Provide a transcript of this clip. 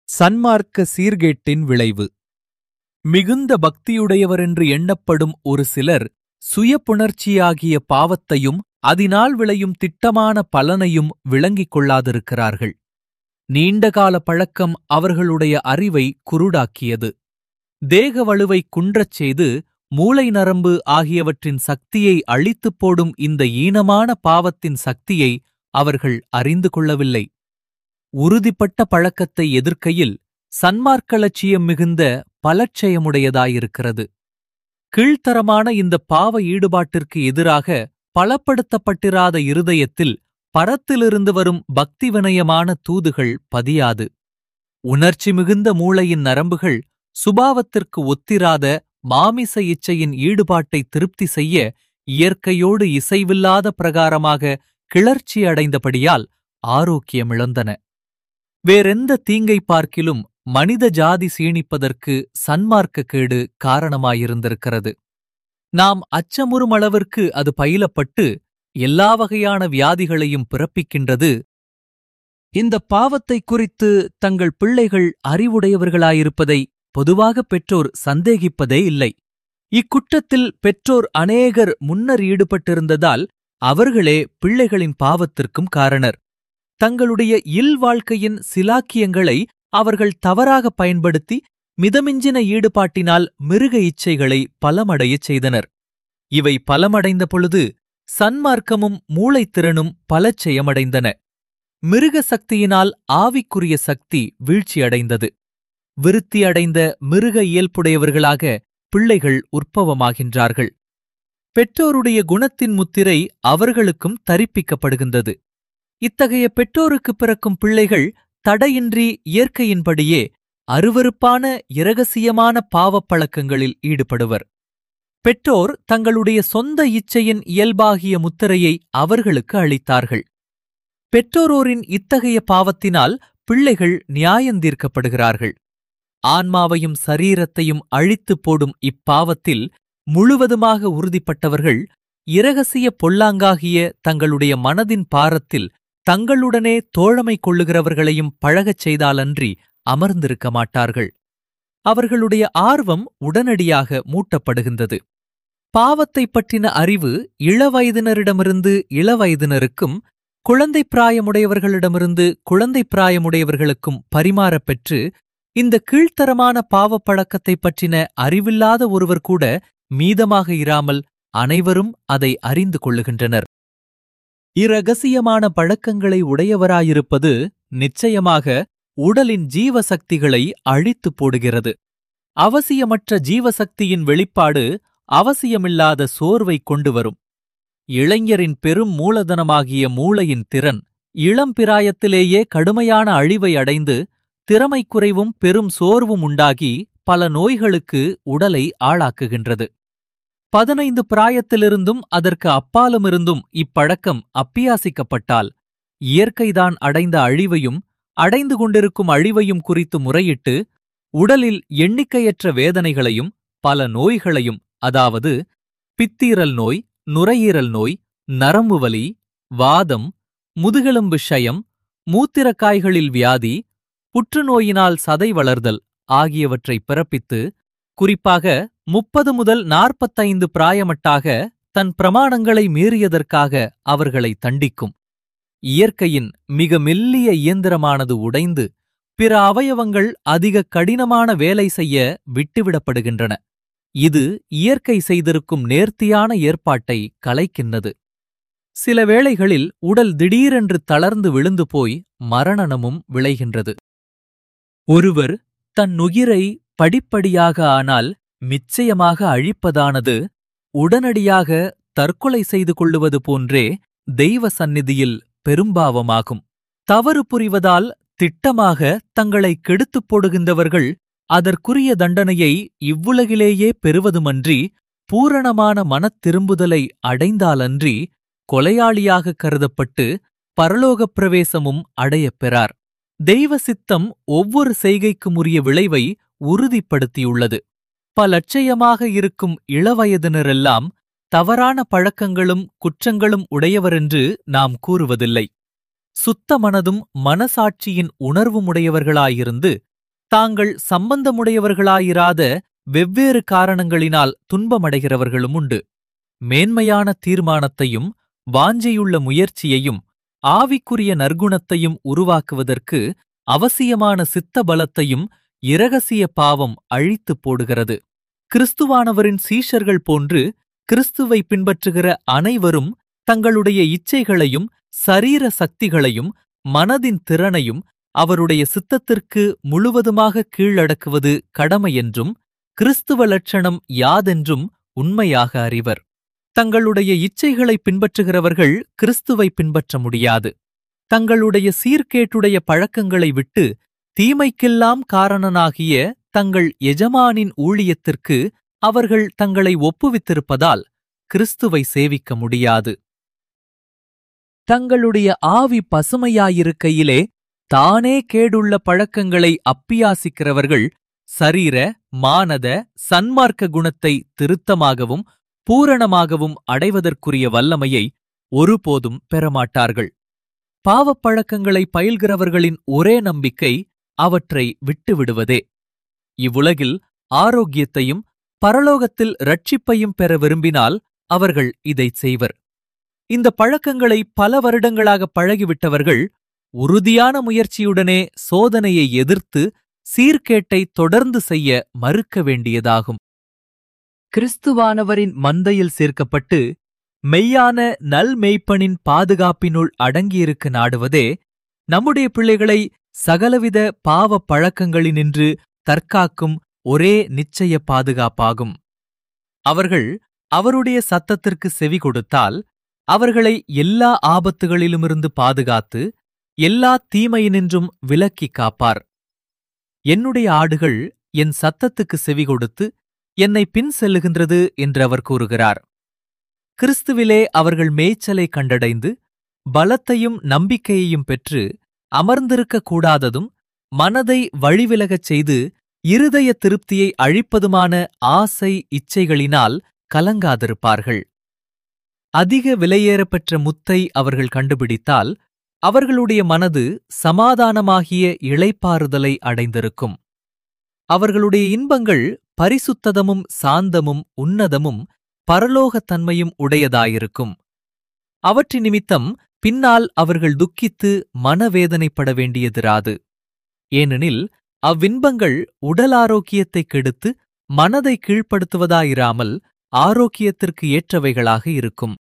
சன்மார்க்க சீர்கேட்டின் விளைவு. மிகுந்த பக்தியுடையவரென்று எண்ணப்படும் ஒரு சிலர் சுய புணர்ச்சியாகிய பாவத்தையும் அதனால் விளையும் திட்டமான பலனையும் விளங்கிக் கொள்ளாதிருக்கிறார்கள். நீண்டகால பழக்கம் அவர்களுடைய அறிவை குருடாக்கியது. தேக வலுவை குன்றச் செய்து மூளை நரம்பு ஆகியவற்றின் சக்தியை அழித்துப் போடும் இந்த ஈனமான பாவத்தின் சக்தியை அவர்கள் அறிந்து கொள்ளவில்லை. உறுதிப்பட்ட பழக்கத்தை எதிர்க்கையில் சன்மார்க்க லட்சியம் மிகுந்த பலட்சயமுடையதாயிருக்கிறது. கீழ்த்தரமான இந்த பாவ ஈடுபாட்டிற்கு எதிராக பலப்படுத்தப்பட்டிராத இருதயத்தில் பரத்திலிருந்து வரும் பக்தி வினயமான தூதுகள் பதியாது. உணர்ச்சி மிகுந்த மூளையின் நரம்புகள் சுபாவத்திற்கு ஒத்திராத மாமிச இச்சையின் ஈடுபாட்டை திருப்தி செய்ய இயற்கையோடு இசைவில்லாத பிரகாரமாக கிளர்ச்சி அடைந்தபடியால் ஆரோக்கியமிழந்தன. வேறெந்த தீங்கை பார்க்கிலும் மனித ஜாதி சீணிப்பதற்கு சன்மார்க்க கேடு காரணமாயிருந்திருக்கிறது. நாம் அச்சமுறும் அளவிற்கு அது பயிலப்பட்டு எல்லா வகையான வியாதிகளையும் பிறப்பிக்கின்றது. இந்த பாவத்தை குறித்து தங்கள் பிள்ளைகள் அறிவுடையவர்களாயிருப்பதை பொதுவாக பெற்றோர் சந்தேகிப்பதே இல்லை. இக்குற்றத்தில் பெற்றோர் அநேகர் முன்னர் ஈடுபட்டிருந்ததால் அவர்களே பிள்ளைகளின் பாவத்திற்கும் காரணர். தங்களுடைய இல்வாழ்க்கையின் சிலாக்கியங்களை அவர்கள் தவறாக பயன்படுத்தி மிதமிஞ்சின ஈடுபாட்டினால் மிருக இச்சைகளை பலமடையச் செய்தனர். இவை பலமடைந்த பொழுது சன்மார்க்கமும் மூளைத்திறனும் பலச்செயமடைந்தன. மிருக சக்தியினால் ஆவிக்குரிய சக்தி வீழ்ச்சியடைந்தது. விருத்தியடைந்த மிருக இயல்புடையவர்களாக பிள்ளைகள் உற்பவமாகின்றார்கள். பெற்றோருடைய குணத்தின் முத்திரை அவர்களுக்கும் தரிப்பிக்கப்படுகின்றது. இத்தகைய பெற்றோருக்குப் பிறக்கும் பிள்ளைகள் தடையின்றி இயற்கையின்படியே அருவருப்பான இரகசியமான பாவப் பழக்கங்களில் ஈடுபடுவர். பெற்றோர் தங்களுடைய சொந்த இச்சையின் இயல்பாகிய முத்திரையை அவர்களுக்கு அளித்தார்கள். பெற்றோரோரின் இத்தகைய பாவத்தினால் பிள்ளைகள் நியாயந்தீர்க்கப்படுகிறார்கள். ஆன்மாவையும் சரீரத்தையும் அழித்துப் போடும் இப்பாவத்தில் முழுவதுமாக உறுதிப்பட்டவர்கள் இரகசிய பொல்லாங்காகிய தங்களுடைய மனதின் பாரத்தில் தங்களுடனே தோழமை கொள்ளுகிறவர்களையும் பழகச் செய்தாலன்றி அமர்ந்திருக்க மாட்டார்கள். அவர்களுடைய ஆர்வம் உடனடியாக மூட்டப்படுகின்றது. பாவத்தைப் பற்றின அறிவு இளவயதினரிடமிருந்து இளவயதினருக்கும் குழந்தை பிராயமுடையவர்களிடமிருந்து குழந்தை பிராயமுடையவர்களுக்கும் பரிமாறப் பெற்று இந்த கீழ்த்தரமான பாவப் பழக்கத்தைப் பற்றின அறிவில்லாத ஒருவர் கூட மீதமாக இராமல் அனைவரும் அதை அறிந்து கொள்ளுகின்றனர். இரகசியமான பழக்கங்களை உடையவராயிருப்பது நிச்சயமாக உடலின் ஜீவசக்திகளை அழித்துப் போடுகிறது. அவசியமற்ற ஜீவசக்தியின் வெளிப்பாடு அவசியமில்லாத சோர்வை கொண்டு வரும். இளைஞரின் பெரும் மூலதனமாகிய மூளையின் திறன் இளம்பிராயத்திலேயே கடுமையான அழிவை அடைந்து திறமைக்குறைவும் பெரும் சோர்வும் உண்டாகி பல நோய்களுக்கு உடலை ஆளாக்குகின்றது. 15 பிராயத்திலிருந்தும் அதற்கு அப்பாலுமிருந்தும் இப்பழக்கம் அப்பியாசிக்கப்பட்டால் இயற்கைதான் அடைந்த அழிவையும் அடைந்து கொண்டிருக்கும் அழிவையும் குறித்து முறையிட்டு உடலில் எண்ணிக்கையற்ற வேதனைகளையும் பல நோய்களையும், அதாவது பித்தீரல் நோய், நுரையீரல் நோய், நரம்பு வலி, வாதம், முதுகெலும்பு க்ஷயம், மூத்திரக்காய்களில் வியாதி, புற்றுநோயினால் சதை வளர்தல் ஆகியவற்றை பிறப்பித்து குறிப்பாக 30 முதல் 45 பிராயமட்டாக தன் பிரமாணங்களை மீறியதற்காக அவர்களை தண்டிக்கும். இயற்கையின் மிக மெல்லிய இயந்திரமானது உடைந்து பிற அவயவங்கள் அதிக கடினமான வேலை செய்ய விட்டுவிடப்படுகின்றன. இது இயற்கை செய்திருக்கும் நேர்த்தியான ஏற்பாட்டை கலைக்கின்றது. சில வேளைகளில் உடல் திடீரென்று தளர்ந்து விழுந்து போய் மரணமும் விளைகின்றது. ஒருவர் தன் உயிரை படிப்படியாக ஆனால் நிச்சயமாக அழிப்பதானது உடனடியாக தற்கொலை செய்து கொள்ளுவது போன்றே தெய்வ சந்நிதியில் பெரும்பாவமாகும். தவறு புரிவதால் திட்டமாக தங்களை கெடுத்துப் போடுகின்றவர்கள் அதற்குரிய தண்டனையை இவ்வுலகிலேயே பெறுவதுமன்றி பூரணமான மனத் திரும்புதலை அடைந்தாலன்றி கொலையாளியாக கருதப்பட்டு பரலோகப் பிரவேசமும் அடையப் பெறார். தெய்வ சித்தம் ஒவ்வொரு செய்கைக்கும் உரிய விளைவை உறுதிப்படுத்தியுள்ளது. பலட்சயமாக இருக்கும் இளவயதினரெல்லாம் தவறான பழக்கங்களும் குற்றங்களும் உடையவரென்று நாம் கூறுவதில்லை. சுத்த மனதும் மனசாட்சியின் உணர்வுமுடையவர்களாயிருந்து தாங்கள் சம்பந்தமுடையவர்களாயிராத வெவ்வேறு காரணங்களினால் துன்பமடைகிறவர்களும் உண்டு. மேன்மையான தீர்மானத்தையும் வாஞ்சையுள்ள முயற்சியையும் ஆவிக்குரிய நற்குணத்தையும் உருவாக்குவதற்கு அவசியமான சித்த பலத்தையும் இரகசிய பாவம் அழித்துப் போடுகிறது. கிறிஸ்துவானவரின் சீஷர்கள் போன்று கிறிஸ்துவை பின்பற்றுகிற அனைவரும் தங்களுடைய இச்சைகளையும் சரீர சக்திகளையும் மனதின் திறனையும் அவருடைய சித்தத்திற்கு முழுவதுமாக கீழடக்குவது கடமையென்றும் கிறிஸ்துவ லட்சணம் யாதென்றும் உண்மையாக அறிவர். தங்களுடைய இச்சைகளை பின்பற்றுகிறவர்கள் கிறிஸ்துவை பின்பற்ற முடியாது. தங்களுடைய சீர்கேட்டுடைய பழக்கங்களை விட்டு தீமைக்கெல்லாம் காரணனாகிய தங்கள் எஜமானின் ஊழியத்திற்கு அவர்கள் தங்களை ஒப்புவித்திருப்பதால் கிறிஸ்துவை சேவிக்க முடியாது. தங்களுடைய ஆவி பசுமையாயிருக்கையிலே தானே கேடுள்ள பழக்கங்களை அப்பியாசிக்கிறவர்கள் சரீர மானத சன்மார்க்க குணத்தை திருத்தமாகவும் பூரணமாகவும் அடைவதற்குரிய வல்லமையை ஒருபோதும் பெறமாட்டார்கள். பாவப்பழக்கங்களை பயில்கிறவர்களின் ஒரே நம்பிக்கை அவற்றை விட்டுவிடுவதே. இவ்வுலகில் ஆரோக்கியத்தையும் பரலோகத்தில் இரட்சிப்பையும் பெற விரும்பினால் அவர்கள் இதைச் செய்வர். இந்த பழக்கங்களை பல வருடங்களாக பழகிவிட்டவர்கள் உறுதியான முயற்சியுடனே சோதனையை எதிர்த்து சீர்கேட்டை தொடர்ந்து செய்ய மறுக்க வேண்டியதாகும். கிறிஸ்துவானவரின் மந்தையில் சேர்க்கப்பட்டு மெய்யான நல்மெய்ப்பனின் பாதுகாப்பினுள் அடங்கியிருக்க நாடுவதே நம்முடைய பிள்ளைகளை சகலவித பாவ பழக்கங்களினின்று தற்காக்கும் ஒரே நிச்சய பாதுகாப்பாகும். அவர்கள் அவருடைய சத்தத்திற்கு செவி கொடுத்தால் அவர்களை எல்லா ஆபத்துகளிலுமிருந்து பாதுகாத்து எல்லா தீமையினின்றும் விலக்கிக் காப்பார். என்னுடைய ஆடுகள் என் சத்தத்துக்கு செவி கொடுத்து என்னை பின் செல்லுகின்றது என்று அவர் கூறுகிறார். கிறிஸ்துவிலே அவர்கள் மேய்ச்சலை கண்டடைந்து பலத்தையும் நம்பிக்கையையும் பெற்று அமர்ந்திருக்கக் கூடாததும் மனதை வழிவிலகச் செய்து இருதய திருப்தியை அழிப்பதுமான ஆசை இச்சைகளினால் கலங்காதிருப்பார்கள். அதிக விலையேறப்பெற்ற முத்தை அவர்கள் கண்டுபிடித்தால் அவர்களுடைய மனது சமாதானமாகிய இளைப்பாறுதலை அடைந்திருக்கும். அவர்களுடைய இன்பங்கள் பரிசுத்தமும் சாந்தமும் உன்னதமும் பரலோகத்தன்மையும் உடையதாயிருக்கும். அவற்றின் நிமித்தம் பின்னால் அவர்கள் துக்கித்து மனவேதனைப்பட வேண்டியதிராது. ஏனெனில் அவ்வின்பங்கள் உடல் ஆரோக்கியத்தைக் கெடுத்து மனதை கீழ்ப்படுத்துவதாயிராமல் ஆரோக்கியத்திற்கு ஏற்றவைகளாக இருக்கும்.